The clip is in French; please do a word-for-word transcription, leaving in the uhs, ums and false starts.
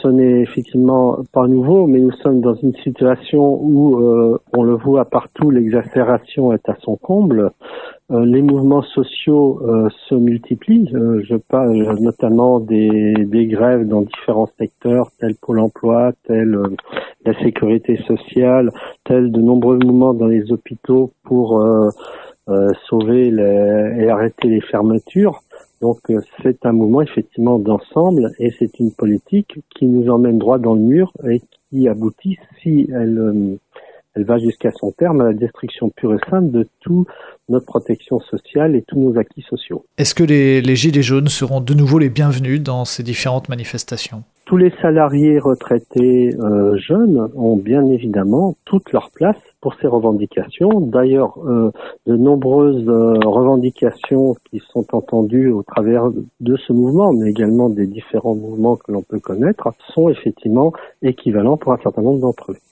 ce n'est effectivement pas nouveau, mais nous sommes dans une situation où, euh, on le voit partout, l'exaspération est à son comble. Euh, les mouvements sociaux euh, se multiplient. Euh, je parle notamment des, des grèves dans différents secteurs, tels Pôle emploi, tels euh, la sécurité sociale, tels de nombreux mouvements dans les hôpitaux pour euh, euh, sauver les, et arrêter les fermetures. Donc euh, c'est un mouvement effectivement d'ensemble et c'est une politique qui nous emmène droit dans le mur et qui aboutit, si elle, euh, elle va jusqu'à son terme, à la destruction pure et simple de toute notre protection sociale et tous nos acquis sociaux. Est-ce que les, les Gilets jaunes seront de nouveau les bienvenus dans ces différentes manifestations ? Tous les salariés retraités euh, jeunes ont bien évidemment toute leur place pour ces revendications. D'ailleurs, euh, de nombreuses euh, revendications qui sont entendues au travers de ce mouvement, mais également des différents mouvements que l'on peut connaître, sont effectivement équivalents pour un certain nombre d'entre eux.